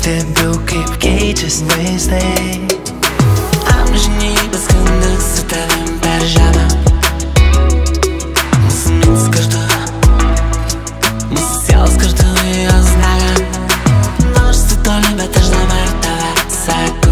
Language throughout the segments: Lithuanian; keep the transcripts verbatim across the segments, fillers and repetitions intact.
stebiu, kaip keičiasi vaizdai. Amžinybės skrenda su tavim per žemę. Mūsų mintis kartu, mūsų sielos kartu, jos dega. Nors tu toli, bet aš dabar tave seku.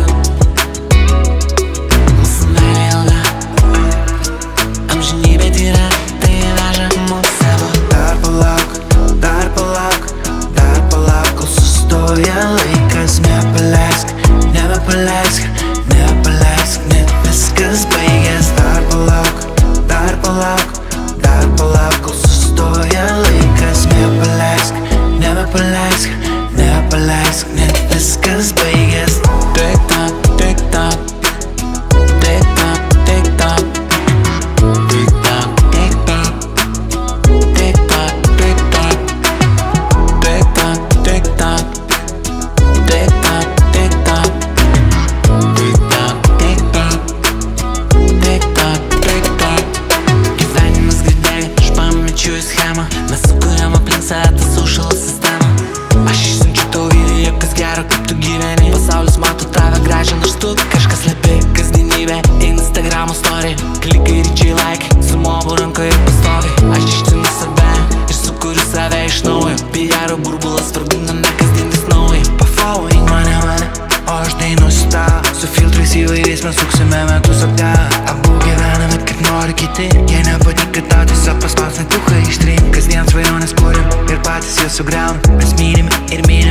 Mūsų meilė ilga, amžinybė tyra, tai veža mus savo. Dar palauk, dar palauk, dar palauk, kol sustoja laikas. Nepaleisk, nebepaleisk, nepaleisk, net viskas baigės. Dar palauk, dar palauk, dar palauk, kol sustoja laikas. Nepaleisk, nebepaleisk, nepaleisk, net viskas baigės. Tik tak, tik tak, tik tak, tik tak, tik tak, tik tak, tik tak, tik tak, tik tak, tik tak, tik tak, tik tak, tik tak, tik tak, tik tak, tik tak. Gyvenimas greitėja, aš pamečiu į schemą. Mes sukuriam aplink save tą social sistemą. Aš išsiunčiu tau video, kas gero, kaip tu gyveni. Pasaulis mato tave gražią, nors tu kažkas slepi. Kasdienybė, Instagramo story, klikai ryčiai like, su mobu rankoje pastovi. Aš išcinu save ir sukuriu save iš naujo. P R burbulas vardiname kasdien vis naują. Pafollowing mane, mane, o aš dainuosiu tau. Su filtrais įvairiais mes suksime metus atgal. Abu gyvename kaip nori kiti. Jei nepatinka tau, tiesiog paspaus mygtuką ištrink. Kasdien svajonės kuriam ir patys jas sugriaunam. Mes mylim ir mylim.